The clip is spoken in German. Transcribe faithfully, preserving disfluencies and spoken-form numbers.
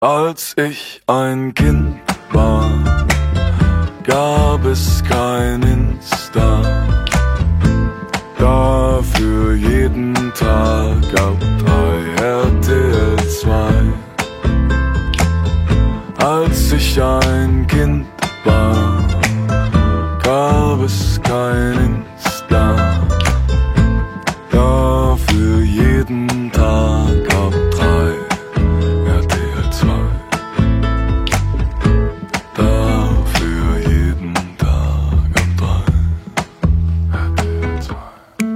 Als ich ein Kind war, gab es kein Insta.